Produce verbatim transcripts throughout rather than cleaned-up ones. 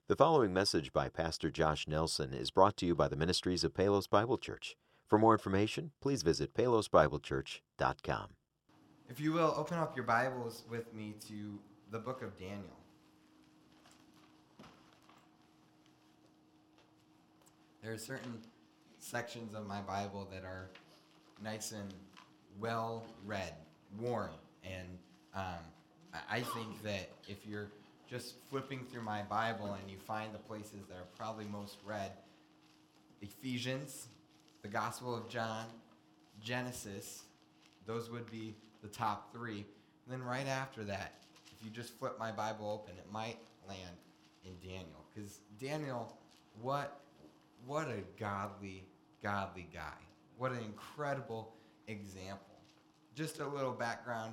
The following message by Pastor Josh Nelson is brought to you by the ministries of Palos Bible Church. For more information, please visit palos bible church dot com. If you will, open up your Bibles with me to the book of Daniel. There are certain sections of my Bible that are nice and well read, worn, and um, I think that if you're just flipping through my Bible and you find the places that are probably most read, Ephesians, the Gospel of John, Genesis, those would be the top three. And then right after that, if you just flip my Bible open, it might land in Daniel. Because Daniel, what, what a godly, godly guy. What an incredible example. Just a little background.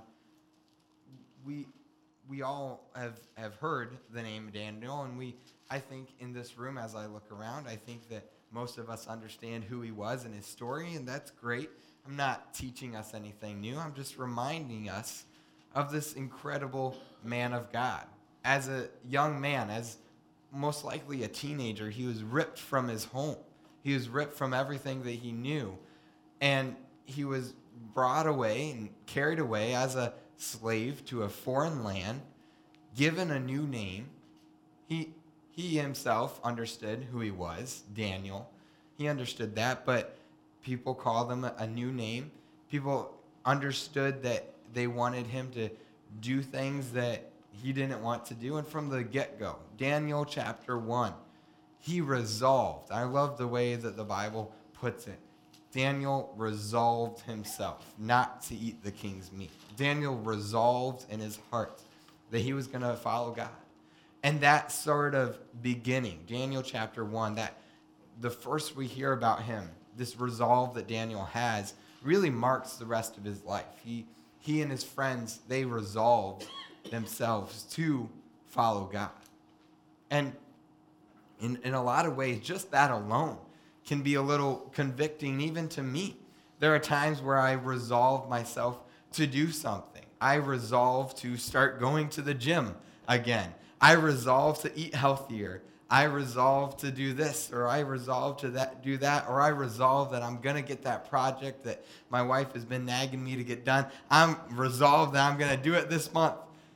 We we all have, have heard the name Daniel, and we, I think in this room, as I look around, I think that most of us understand who he was and his story, and that's great. I'm not teaching us anything new. I'm just reminding us of this incredible man of God. As a young man, as most likely a teenager, he was ripped from his home. He was ripped from everything that he knew, and he was brought away and carried away as a slave to a foreign land, given a new name. He he himself understood who he was, Daniel. He understood that, but people called him a new name. People understood that they wanted him to do things that he didn't want to do. And from the get-go, Daniel chapter one, he resolved. I love the way that the Bible puts it. Daniel resolved himself not to eat the king's meat. Daniel resolved in his heart that he was going to follow God. And that sort of beginning, Daniel chapter one, that the first we hear about him, this resolve that Daniel has, really marks the rest of his life. He, he and his friends, they resolved themselves to follow God. And in, in a lot of ways, just that alone can be a little convicting even to me. There are times where I resolve myself to do something. I resolve to start going to the gym again. I resolve to eat healthier. I resolve to do this, or I resolve to that, do that, or I resolve that I'm going to get that project that my wife has been nagging me to get done. I'm resolved that I'm going to do it this month,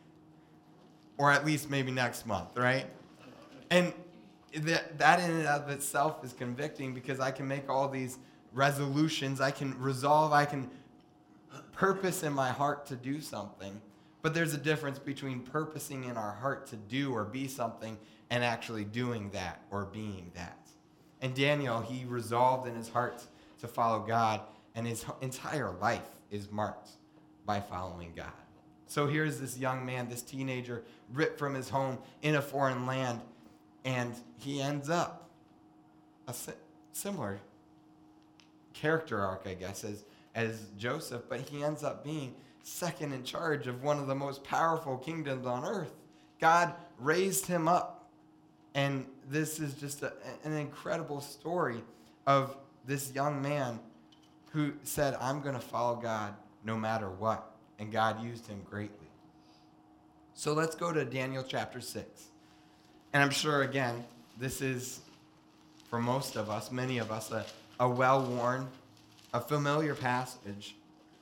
or at least maybe next month, right? And that, that in and of itself is convicting, because I can make all these resolutions. I can resolve, I can purpose in my heart to do something. But there's a difference between purposing in our heart to do or be something and actually doing that or being that. And Daniel, he resolved in his heart to follow God, and his entire life is marked by following God. So here's this young man, this teenager, ripped from his home in a foreign land, and he ends up a si- similar character arc, I guess, as, as Joseph, but he ends up being second in charge of one of the most powerful kingdoms on earth. God raised him up, and this is just a, an incredible story of this young man who said, I'm going to follow God no matter what, and God used him greatly. So let's go to Daniel chapter six. And I'm sure, again, this is, for most of us, many of us, a, a well-worn, a familiar passage.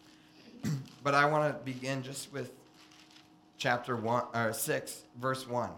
But I want to begin just with chapter one, or six, verse one.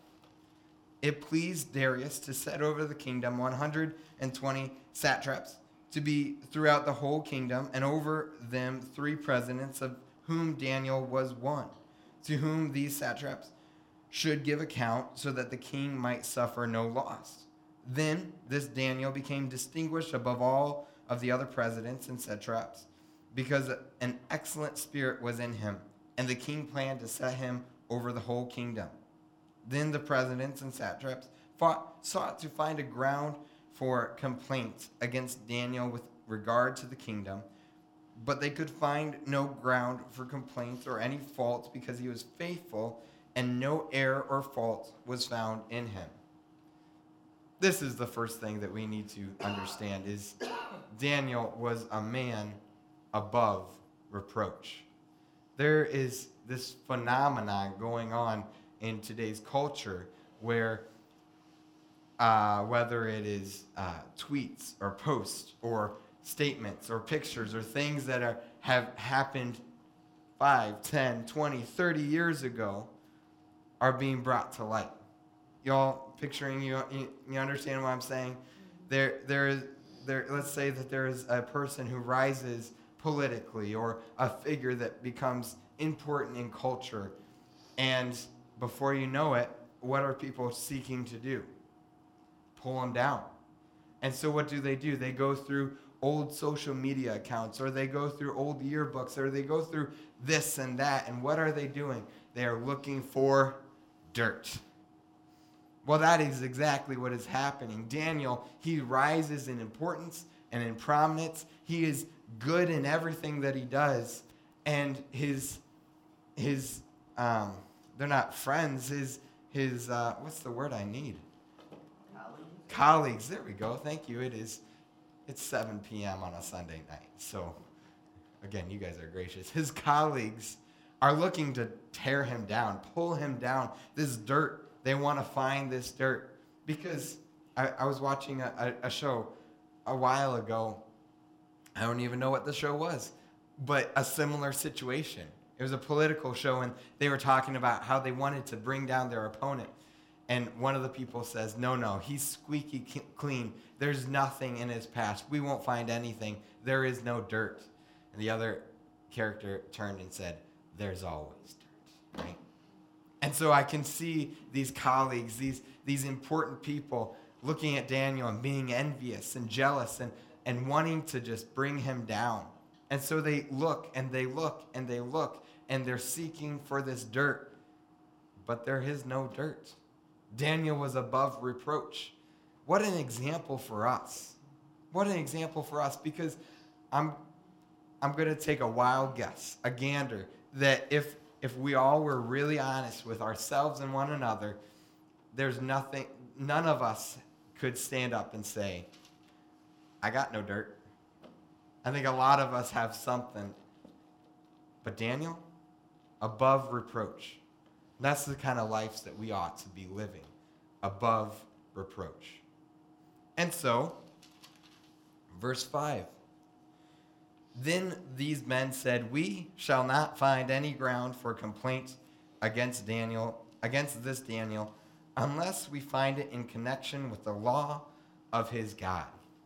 It pleased Darius to set over the kingdom one hundred twenty satraps to be throughout the whole kingdom, and over them three presidents, of whom Daniel was one, to whom these satraps should give account, so that the king might suffer no loss. Then this Daniel became distinguished above all of the other presidents and satraps, because an excellent spirit was in him, and the king planned to set him over the whole kingdom. Then the presidents and satraps fought, sought to find a ground for complaint against Daniel with regard to the kingdom, but they could find no ground for complaints or any faults, because he was faithful, and no error or fault was found in him. This is the first thing that we need to understand, is Daniel was a man above reproach. There is this phenomenon going on in today's culture where uh, whether it is uh, tweets or posts or statements or pictures or things that are have happened five, ten, twenty, thirty years ago are being brought to light. Y'all picturing, you, you, you understand what I'm saying? There, there is, there, let's say that there is a person who rises politically or a figure that becomes important in culture. And before you know it, what are people seeking to do? Pull them down. And so what do they do? They go through old social media accounts, or they go through old yearbooks, or they go through this and that. And what are they doing? They are looking for dirt. Well, that is exactly what is happening. Daniel, he rises in importance and in prominence. He is good in everything that he does. And his, his um, they're not friends, his, his uh, what's the word I need? Colleagues. Colleagues, there we go. Thank you. It is, it's seven p.m. on a Sunday night. So, again, you guys are gracious. His colleagues are looking to tear him down, pull him down. This dirt, they want to find this dirt. Because I, I was watching a, a, a show a while ago. I don't even know what the show was, but a similar situation. It was a political show, and they were talking about how they wanted to bring down their opponent. And one of the people says, no, no, he's squeaky clean. There's nothing in his past. We won't find anything. There is no dirt. And the other character turned and said, there's always dirt, right? And so I can see these colleagues, these, these important people looking at Daniel and being envious and jealous and, and wanting to just bring him down. And so they look and they look and they look and they're seeking for this dirt. But there is no dirt. Daniel was above reproach. What an example for us. What an example for us, because I'm I'm going to take a wild guess, a gander, that if if we all were really honest with ourselves and one another, there's nothing, none of us could stand up and say, I got no dirt. I think a lot of us have something. But Daniel, above reproach. That's the kind of lives that we ought to be living, above reproach. And so, verse five. Then these men said, we shall not find any ground for complaint against Daniel, against this Daniel, unless we find it in connection with the law of his God.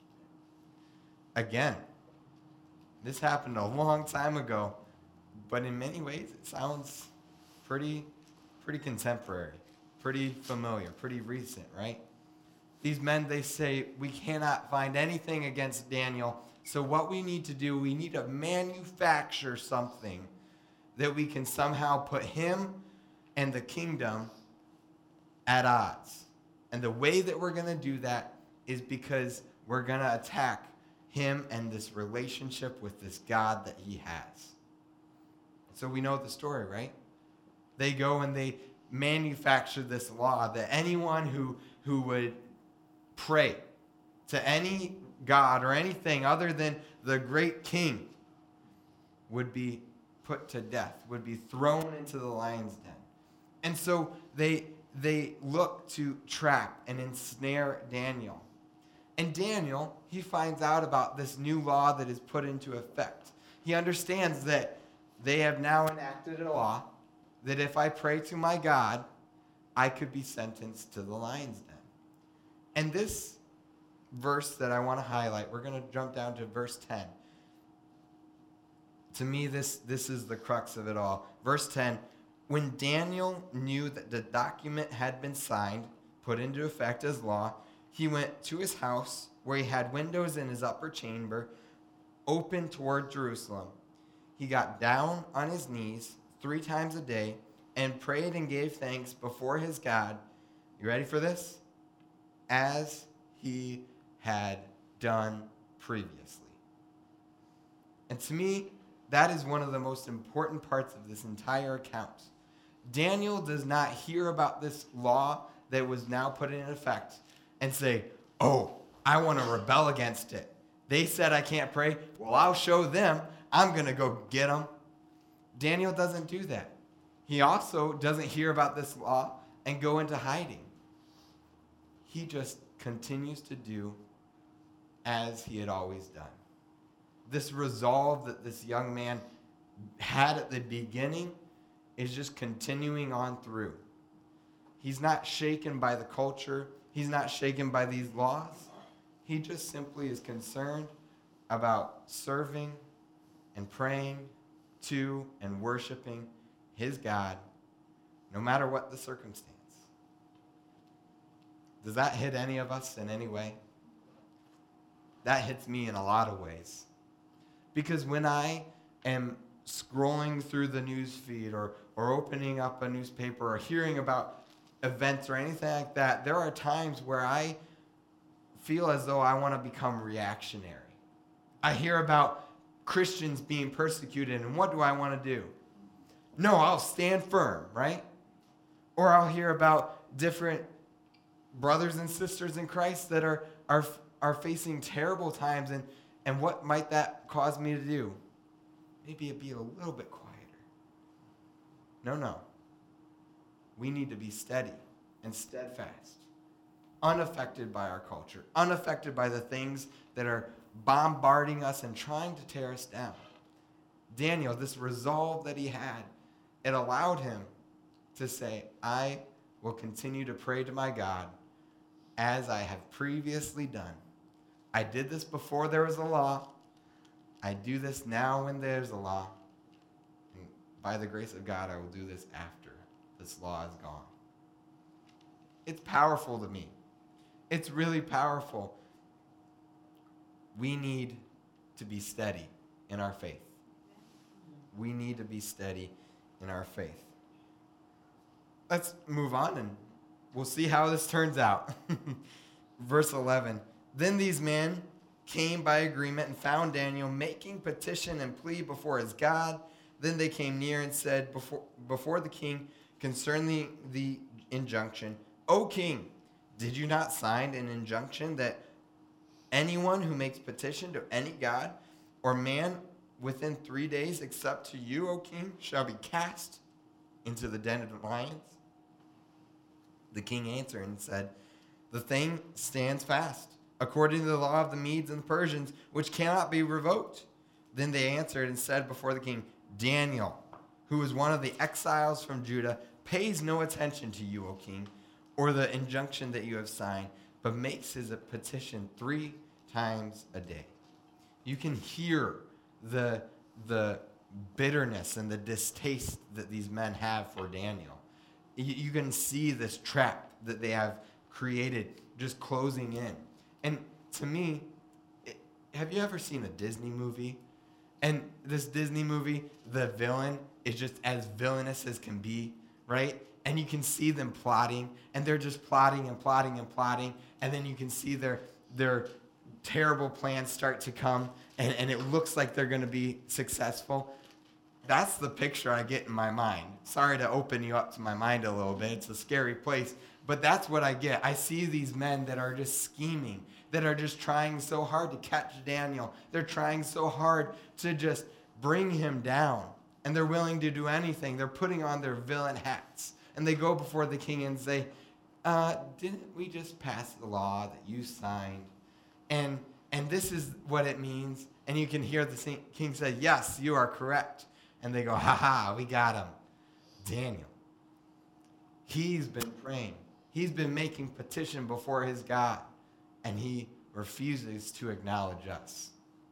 Again, this happened a long time ago, but in many ways it sounds pretty, pretty contemporary, pretty familiar, pretty recent, right? These men, they say, we cannot find anything against Daniel. So what we need to do, we need to manufacture something that we can somehow put him and the kingdom at odds. And the way that we're going to do that is because we're going to attack him and this relationship with this God that he has. So we know the story, right? They go and they manufacture this law that anyone who, who would pray to any God or anything other than the great king would be put to death, would be thrown into the lion's den. And so they they look to trap and ensnare Daniel. And Daniel, he finds out about this new law that is put into effect. He understands that they have now enacted a law that if I pray to my God, I could be sentenced to the lion's den. And this verse that I want to highlight, we're going to jump down to verse ten. To me, this, this is the crux of it all. Verse ten, when Daniel knew that the document had been signed, put into effect as law, he went to his house where he had windows in his upper chamber open toward Jerusalem. He got down on his knees three times a day and prayed and gave thanks before his God. You ready for this? As he had done previously. And to me, that is one of the most important parts of this entire account. Daniel does not hear about this law that was now put in effect and say, oh, I want to rebel against it. They said I can't pray. Well, I'll show them. I'm going to go get them. Daniel doesn't do that. He also doesn't hear about this law and go into hiding. he just continues to do as he had always done. This resolve that this young man had at the beginning is just continuing on through. He's not shaken by the culture. He's not shaken by these laws. He just simply is concerned about serving and praying to and worshiping his God, no matter what the circumstance. Does that hit any of us in any way? That hits me in a lot of ways. Because when I am scrolling through the news feed or, or opening up a newspaper or hearing about events or anything like that, there are times where I feel as though I want to become reactionary. I hear about Christians being persecuted, and what do I want to do? No, I'll stand firm, right? Or I'll hear about different brothers and sisters in Christ that are are are facing terrible times, and, and what might that cause me to do? Maybe it'd be a little bit quieter. No, no. We need to be steady and steadfast, unaffected by our culture, unaffected by the things that are bombarding us and trying to tear us down. Daniel, this resolve that he had, it allowed him to say, I will continue to pray to my God as I have previously done. I did this before there was a law. I do this now when there's a law. And by the grace of God, I will do this after this law is gone. It's powerful to me. It's really powerful. We need to be steady in our faith. We need to be steady in our faith. Let's move on and we'll see how this turns out. Verse eleven. Then these men came by agreement and found Daniel making petition and plea before his God. Then they came near and said before, before the king concerning the, the injunction, O king, did you not sign an injunction that anyone who makes petition to any god or man within three days except to you, O king, shall be cast into the den of the lions? The king answered and said, the thing stands fast, according to the law of the Medes and the Persians, which cannot be revoked. Then they answered and said before the king, Daniel, who is one of the exiles from Judah, pays no attention to you, O king, or the injunction that you have signed, but makes his petition three times a day. You can hear the, the bitterness and the distaste that these men have for Daniel. You, you can see this trap that they have created just closing in. And to me, it, have you ever seen a Disney movie? And this Disney movie, the villain is just as villainous as can be, right? And you can see them plotting, and they're just plotting and plotting and plotting, and then you can see their their terrible plans start to come, and, and it looks like they're going to be successful. That's the picture I get in my mind. Sorry to open you up to my mind a little bit. It's a scary place, but that's what I get. I see these men that are just scheming, that are just trying so hard to catch Daniel. They're trying so hard to just bring him down, and they're willing to do anything. They're putting on their villain hats, and they go before the king and say, uh, didn't we just pass the law that you signed? And and this is what it means. And you can hear the king say, yes, you are correct. And they go, ha ha, we got him. Daniel. He's been praying. He's been making petition before his God. And he refuses to acknowledge us.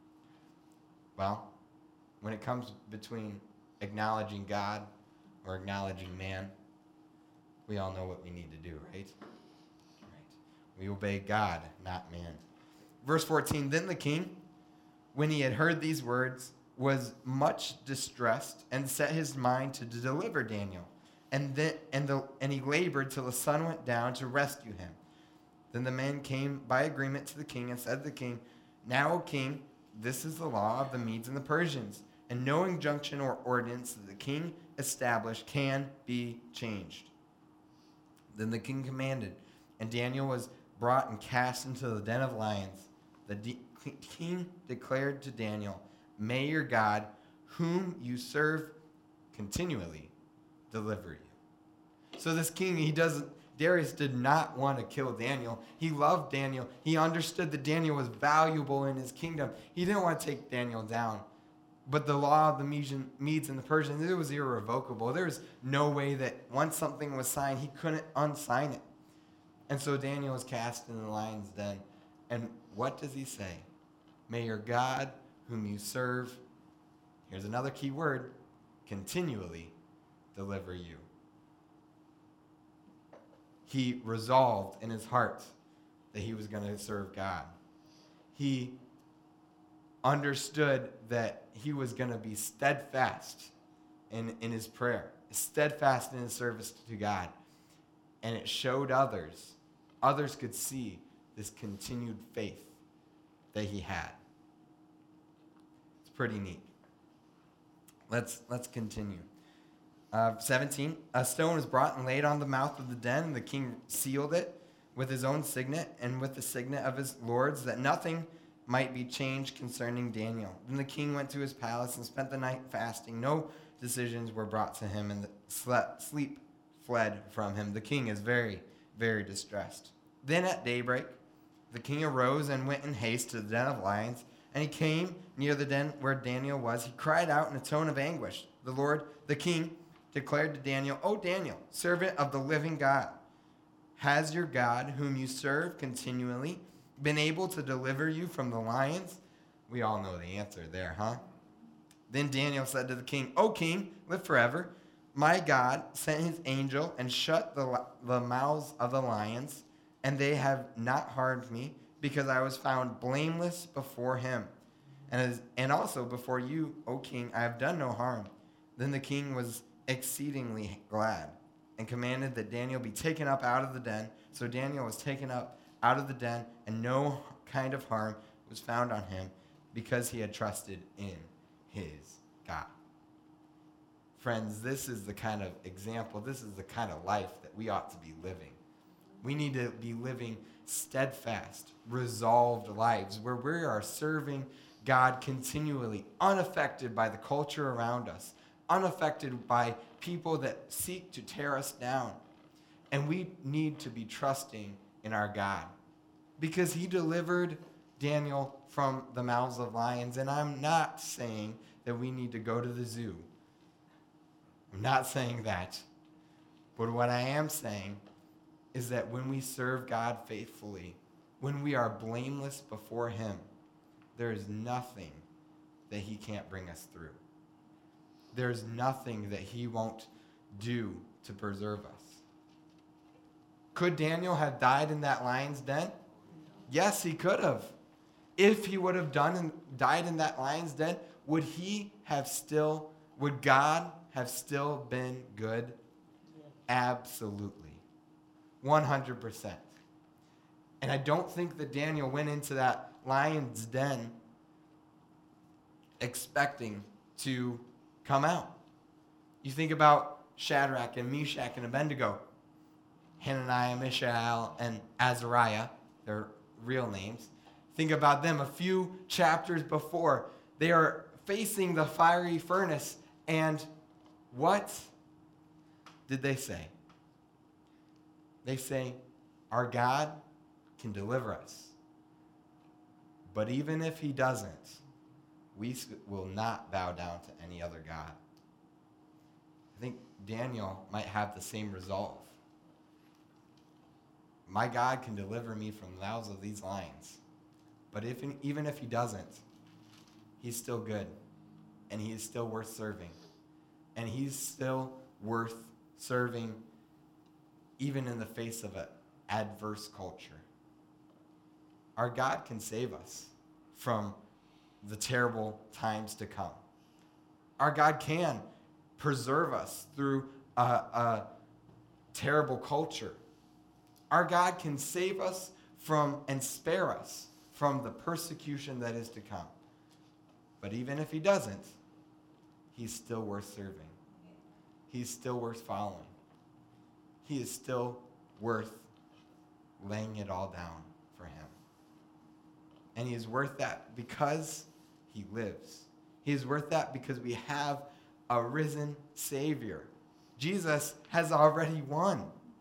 Well, when it comes between acknowledging God or acknowledging man, we all know what we need to do, right? Right. We obey God, not man. Verse fourteen, then the king, when he had heard these words, was much distressed and set his mind to deliver Daniel. And then and the and he labored till the sun went down to rescue him. Then the men came by agreement to the king and said to the king, now, O king, this is the law of the Medes and the Persians, and no injunction or ordinance that the king established can be changed. Then the king commanded, and Daniel was brought and cast into the den of lions. The de- king declared to Daniel, may your God, whom you serve continually, deliver you. So this king, he doesn't Darius did not want to kill Daniel. He loved Daniel. He understood that Daniel was valuable in his kingdom. He didn't want to take Daniel down. But the law of the Medes and the Persians, it was irrevocable. There was no way that once something was signed, he couldn't unsign it. And so Daniel was cast in the lion's den. And what does he say? May your God, whom you serve, here's another key word, continually deliver you. He resolved in his heart that he was going to serve God. He understood that he was going to be steadfast in, in his prayer, steadfast in his service to God. And it showed others. Others could see this continued faith that he had. It's pretty neat. Let's, let's continue. Uh, seventeen, a stone was brought and laid on the mouth of the den, and the king sealed it with his own signet and with the signet of his lords, that nothing might be changed concerning Daniel. Then the king went to his palace and spent the night fasting. No decisions were brought to him, and the slept, sleep fled from him. The king is very, very distressed. Then at daybreak, the king arose and went in haste to the den of lions, and he came near the den where Daniel was. He cried out in a tone of anguish. The Lord, the king, declared to Daniel, O Daniel, servant of the living God, has your God, whom you serve continually, been able to deliver you from the lions? We all know the answer there, huh? Then Daniel said to the king, O king, live forever. My God sent his angel and shut the, the mouths of the lions, and they have not harmed me, because I was found blameless before him. And, as, and also before you, O king, I have done no harm. Then the king was exceedingly glad and commanded that Daniel be taken up out of the den. So Daniel was taken up out of the den, and no kind of harm was found on him, because he had trusted in his God. Friends, this is the kind of example, this is the kind of life that we ought to be living. We need to be living steadfast, resolved lives where we are serving God continually, unaffected by the culture around us, unaffected by people that seek to tear us down. And we need to be trusting in our God, because he delivered Daniel from the mouths of lions. And I'm not saying that we need to go to the zoo. I'm not saying that. But what I am saying is that when we serve God faithfully, when we are blameless before him, there is nothing that he can't bring us through. There's nothing that he won't do to preserve us. Could Daniel have died in that lion's den? Yes, he could have. If he would have done and died in that lion's den, would he have still, would God have still been good? Absolutely. one hundred percent. And I don't think that Daniel went into that lion's den expecting to come out. You think about Shadrach and Meshach and Abednego, Hananiah, Mishael, and Azariah, their real names. Think about them a few chapters before. They are facing the fiery furnace, and what did they say? They say, our God can deliver us. But even if he doesn't, we will not bow down to any other God. I think Daniel might have the same resolve. My God can deliver me from the mouths of these lions. But if, even if he doesn't, he's still good. And he is still worth serving. And he's still worth serving even in the face of an adverse culture. Our God can save us from the terrible times to come. Our God can preserve us through a, a terrible culture. Our God can save us from and spare us from the persecution that is to come. But even if he doesn't, he's still worth serving. He's still worth following. He is still worth laying it all down for him. And he is worth that because he lives. He is worth that because we have a risen Savior. Jesus has already won.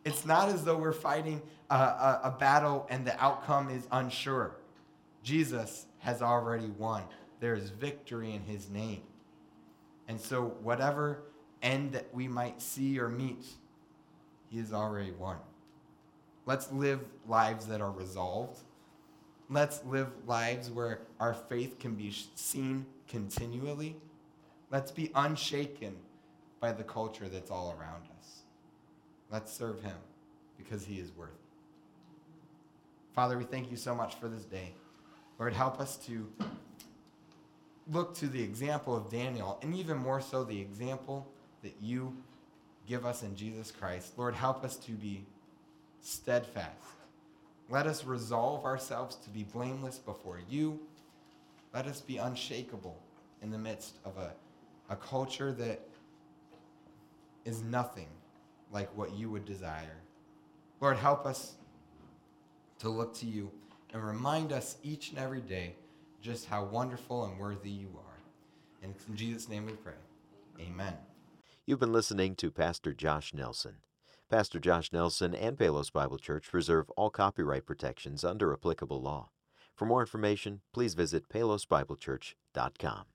It's not as though we're fighting a, a, a battle and the outcome is unsure. Jesus has already won. There is victory in his name. And so whatever end that we might see or meet, he has already won. Let's live lives that are resolved. Let's live lives where our faith can be seen continually. Let's be unshaken by the culture that's all around us. Let's serve him because he is worthy. Father, we thank you so much for this day. Lord, help us to look to the example of Daniel, and even more so the example that you give us in Jesus Christ. Lord, help us to be steadfast. Let us resolve ourselves to be blameless before you. Let us be unshakable in the midst of a, a culture that is nothing like what you would desire. Lord, help us to look to you and remind us each and every day just how wonderful and worthy you are. And it's in Jesus' name we pray. Amen. You've been listening to Pastor Josh Nelson. Pastor Josh Nelson and Palos Bible Church reserve all copyright protections under applicable law. For more information, please visit palos bible church dot com.